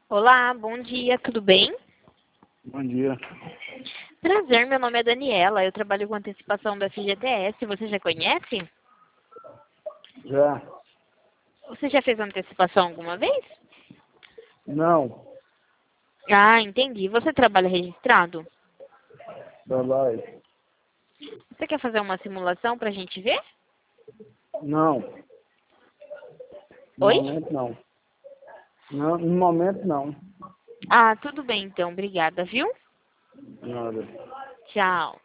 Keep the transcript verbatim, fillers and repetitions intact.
Olá, bom dia, tudo bem? Bom dia. Prazer, meu nome é Daniela, eu trabalho com antecipação do F G T S, você já conhece? Já? Você já fez antecipação alguma vez? Não. Ah, entendi. Você trabalha registrado? Trabalho. Você quer fazer uma simulação pra gente ver? Não. No Oi? momento não. Não, no momento não. Ah, tudo bem então, obrigada, viu? Nada. Tchau.